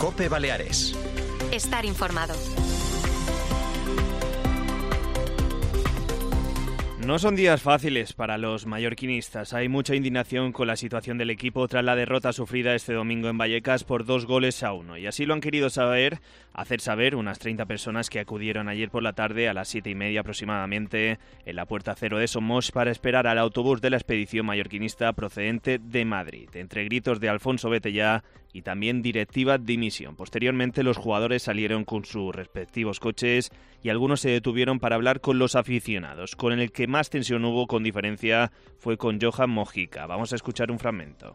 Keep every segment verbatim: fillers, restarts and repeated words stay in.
COPE Baleares. Estar informado. No son días fáciles para los mallorquinistas. Hay mucha indignación con la situación del equipo tras la derrota sufrida este domingo en Vallecas por dos goles a uno. Y así lo han querido saber, hacer saber unas treinta personas que acudieron ayer por la tarde a las siete y media aproximadamente en la Puerta Cero de Somos para esperar al autobús de la expedición mallorquinista procedente de Madrid. Entre gritos de Alfonso vete ya y también directiva dimisión. Posteriormente los jugadores salieron con sus respectivos coches y algunos se detuvieron para hablar con los aficionados. Con el que más tensión hubo con diferencia fue con Johan Mojica. Vamos a escuchar un fragmento.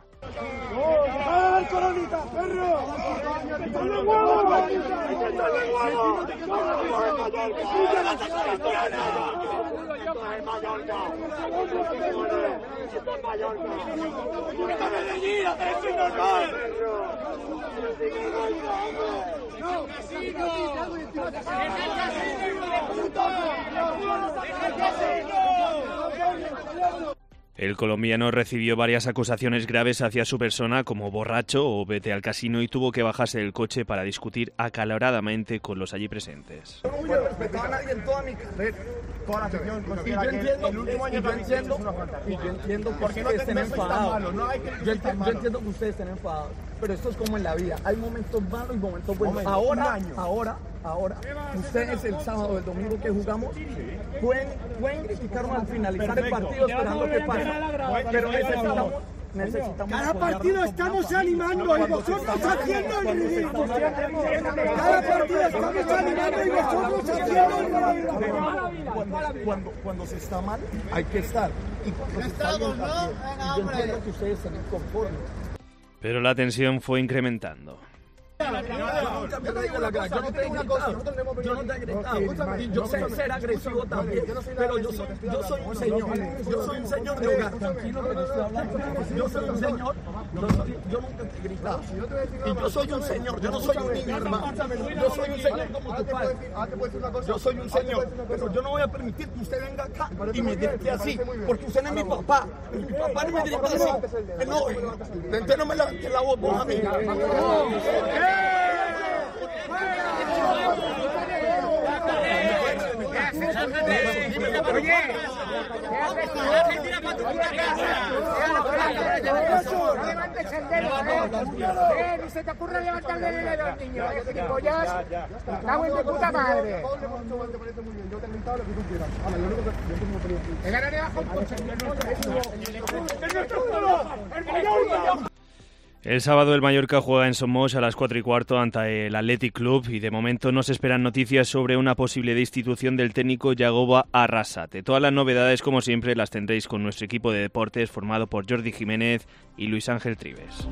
El colombiano recibió varias acusaciones graves hacia su persona como borracho o vete al casino y tuvo que bajarse del coche para discutir acaloradamente con los allí presentes. Yo no voy a respetar a nadie en toda mi carrera. Toda la afición considera que el último año de entiendo, y yo entiendo que ustedes estén enfadados. Yo entiendo, yo entiendo que ustedes estén enfadados, pero esto es como en la vida. Hay momentos malos y momentos buenos. Ahora, ahora, ahora, ustedes el sábado o el domingo que jugamos pueden, pueden criticarnos al finalizar el partido esperando que pase. Pero necesitamos... Necesitamos Cada partido estamos animando y vosotros haciendo el ridículo. Cada partido estamos animando y vosotros haciendo el ridículo. Cuando, cuando, cuando se está mal, hay que estar. Y cuando se está bien, yo entiendo que ustedes están inconformes. Pero la tensión fue incrementando. Yo no te digo la cara, yo no te he gritado, yo no te he gritado, y yo sé ser agresivo también, pero yo soy, yo soy un señor, yo soy un señor de hogar, tranquilo que yo estoy hablando, yo soy un señor, yo, soy, yo nunca te he gritado, y yo soy un señor, yo no soy un niño, hermano, yo soy un señor como tu padre, yo soy un señor, pero yo no voy a permitir que usted venga acá y me grite así, porque usted no es mi papá, mi papá no me grita así, no, entonces no me levantes la voz vos a mí. Oye, ¿qué haces tú? No levantes el dedo, ¿eh? Ni se te ocurre levantar el dedo al niño. Gilipollas, cago en tu puta madre. He ganado debajo un coche. ¡Es nuestro juego! ¡El Mallorca! El sábado el Mallorca juega en Somos a las cuatro y cuarto ante el Athletic Club y de momento no se esperan noticias sobre una posible destitución del técnico Yagoba Arrasate. Todas las novedades, como siempre, las tendréis con nuestro equipo de deportes formado por Jordi Jiménez y Luis Ángel Trives.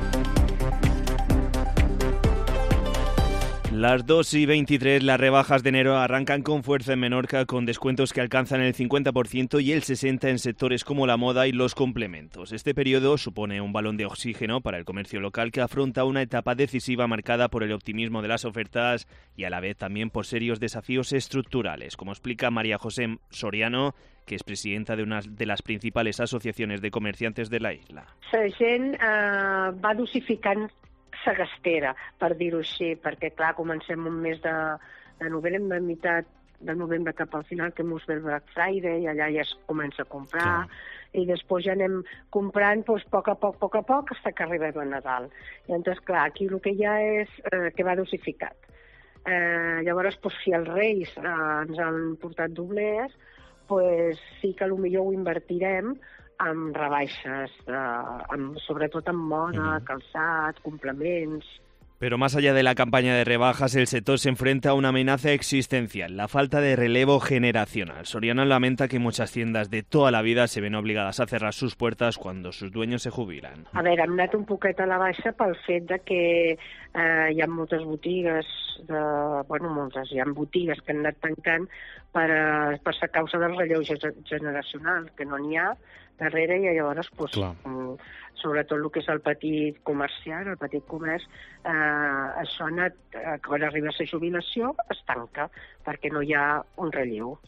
Las dos y veintitrés, las rebajas de enero arrancan con fuerza en Menorca con descuentos que alcanzan el cincuenta por ciento y el sesenta por ciento en sectores como la moda y los complementos. Este periodo supone un balón de oxígeno para el comercio local que afronta una etapa decisiva marcada por el optimismo de las ofertas y a la vez también por serios desafíos estructurales, como explica María José Soriano, que es presidenta de una de las principales asociaciones de comerciantes de la isla. La gent eh, va dosificant sa gastera, per dir-ho així, perquè clar, comencem un mes de, de novembre, a meitat de novembre cap al final, que mos ve el Black Friday, i allà ja es comença a comprar, sí. I després ja anem comprant doncs, a poc a poc, a poc a poc, fins que arribem a Nadal. I llavors, clar, aquí el que hi ha és eh, que va dosificat. Eh, llavors, doncs, si els Reis eh, ens han portat doblers, doncs sí que potser ho invertirem amb rebaixes, eh, amb, sobretot amb moda, uh-huh. calçat, complements. Pero más allá de la campaña de rebajas, el sector se enfrenta a una amenaza existencial, la falta de relevo generacional. Soriano lamenta que muchas tiendas de toda la vida se ven obligadas a cerrar sus puertas cuando sus dueños se jubilan. A veure, hem anat un poquet a la baixa pel fet de que eh, hi ha moltes botigues, de, bueno, moltes, hi ha botigues que han anat tancant per, a, per la causa del relleu generacional, que no n'hi ha darrere, i llavors, pues, sobretot el que és el petit comercial, el petit comerç, eh, això ha anat, eh, quan arriba a la jubilació, es tanca, perquè no hi ha un relleu.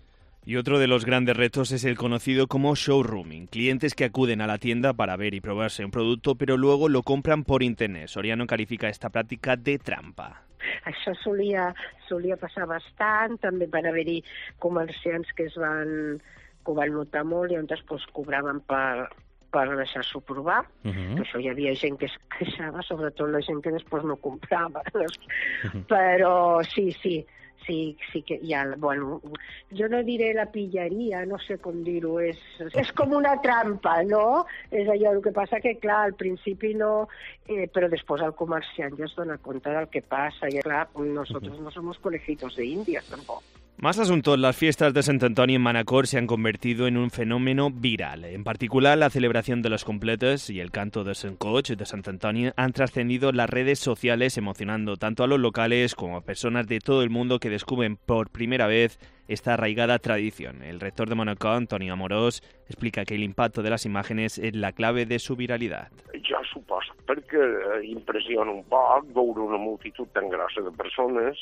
Y otro de los grandes retos es el conocido como showrooming, clientes que acuden a la tienda para ver y probarse un producto, pero luego lo compran por internet. Soriano califica esta práctica de trampa. Això solia, solia passar bastant, també van haver-hi comerciants que es van, que ho van notar molt i on després cobraven per, per deixar-s'ho provar. Uh-huh. Que això hi havia gent que es queixava, sobretot la gent que després no comprava. Uh-huh. Però sí, sí, sí, sí que hi ha, bueno, jo no diré la pilleria, no sé com dir-ho, és, és com una trampa, no? És allò, el que passa que, clar, al principi no, eh, però després el comerciant ja es dona compte del que passa, i clar, nosotros no somos conejitos de Indias, tampoc. Más asuntos, las fiestas de Sant Antoni en Manacor se han convertido en un fenómeno viral. En particular, la celebración de los completes y el canto de Sant Coch de Sant Antoni han trascendido las redes sociales, emocionando tanto a los locales como a personas de todo el mundo que descubren por primera vez esta arraigada tradición. El rector de Manacor, Antoni Amorós, explica que el impacto de las imágenes es la clave de su viralidad. Jo suposo perquè impressiona un poc veure una multitud tan grossa de persones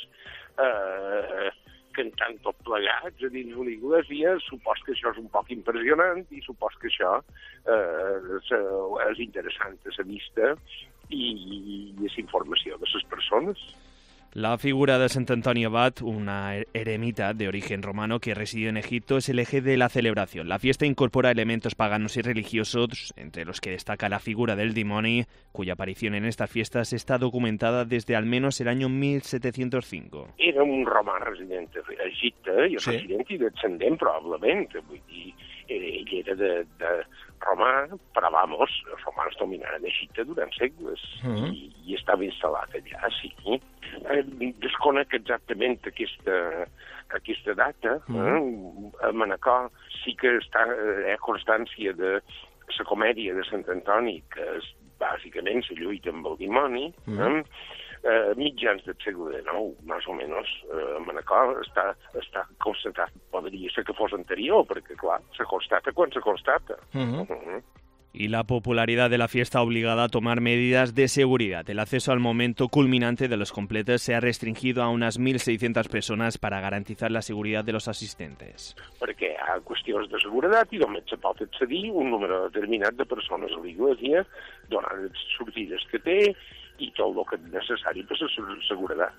eh, cantant tot plegats a dins una iglesia. Supos que això és un poc impressionant i supos que això eh, és interessant a la vista i, i és informació de les persones. La figura de Sant Antoni Abat, una eremita de origen romano que residió en Egipto, es el eje de la celebración. La fiesta incorpora elementos paganos y religiosos, entre los que destaca la figura del dimoni, cuya aparición en estas fiestas está documentada desde al menos el año mil setecientos cinco. Era un romà resident a Egipte, i sí. Resident i descendent, probablement. Vull dir, ell era de, de romà, però, vamos, els romans dominaren Egipte durant segles, uh-huh. i, i estava instal·lat allà, sí. Eh, desconec exactament aquesta, aquesta data. Uh-huh. eh? A Manacor sí que està, hi ha constància de la comèdia de Sant Antoni, que és bàsicament la lluita amb el dimoni. Uh-huh. eh? Eh, mitjans del segle nou, més o menys, eh, a Manacor està, està constatat. Podria ser que fos anterior, perquè, clar, se constata quan se constata. Uh-huh. Uh-huh. Y la popularidad de la fiesta ha obligado a tomar medidas de seguridad. El acceso al momento culminante de los completes se ha restringido a unas mil seiscientas personas para garantizar la seguridad de los asistentes. Perquè hi ha qüestions de seguretat i només se pot accedir un número determinat de persones a l'església, donant les sortides que té i tot el que és necessari per la seguretat.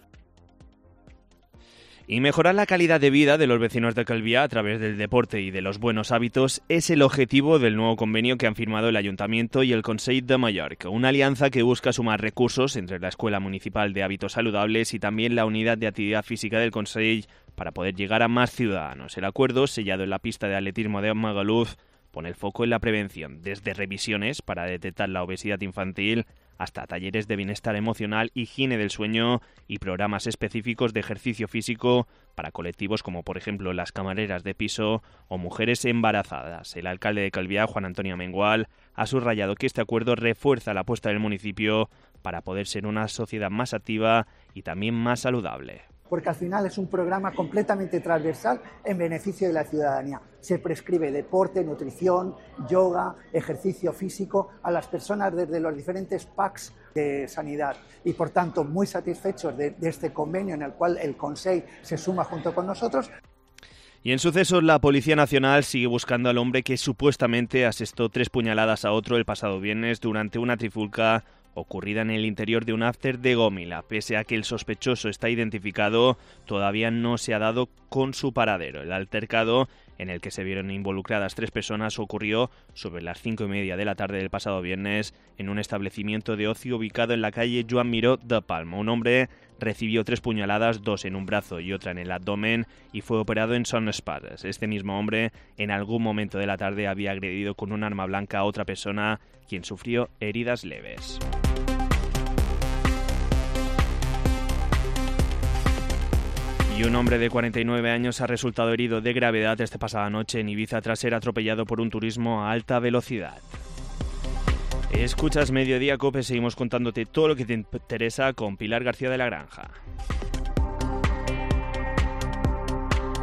Y mejorar la calidad de vida de los vecinos de Calvià a través del deporte y de los buenos hábitos es el objetivo del nuevo convenio que han firmado el Ayuntamiento y el Consell de Mallorca, una alianza que busca sumar recursos entre la Escuela Municipal de Hábitos Saludables y también la Unidad de Actividad Física del Consell para poder llegar a más ciudadanos. El acuerdo, sellado en la pista de atletismo de Magaluf, pone el foco en la prevención, desde revisiones para detectar la obesidad infantil hasta talleres de bienestar emocional, higiene del sueño y programas específicos de ejercicio físico para colectivos como, por ejemplo, las camareras de piso o mujeres embarazadas. El alcalde de Calvià, Juan Antonio Amengual, ha subrayado que este acuerdo refuerza la apuesta del municipio para poder ser una sociedad más activa y también más saludable. Porque al final es un programa completamente transversal en beneficio de la ciudadanía. Se prescribe deporte, nutrición, yoga, ejercicio físico a las personas desde los diferentes P A Cs de sanidad. Y por tanto, muy satisfechos de, de este convenio en el cual el Consell se suma junto con nosotros. Y en sucesos, la Policía Nacional sigue buscando al hombre que supuestamente asestó tres puñaladas a otro el pasado viernes durante una trifulca ocurrida en el interior de un after de Gómila. Pese a que el sospechoso está identificado, todavía no se ha dado con su paradero. El altercado, en el que se vieron involucradas tres personas, ocurrió sobre las cinco y media de la tarde del pasado viernes en un establecimiento de ocio ubicado en la calle Joan Miró de Palma. Un hombre recibió tres puñaladas, dos en un brazo y otra en el abdomen, y fue operado en Son Espadas. Este mismo hombre, en algún momento de la tarde, había agredido con un arma blanca a otra persona, quien sufrió heridas leves. Y un hombre de cuarenta y nueve años ha resultado herido de gravedad esta pasada noche en Ibiza tras ser atropellado por un turismo a alta velocidad. Escuchas Mediodía Cope, seguimos contándote todo lo que te interesa con Pilar García de la Granja.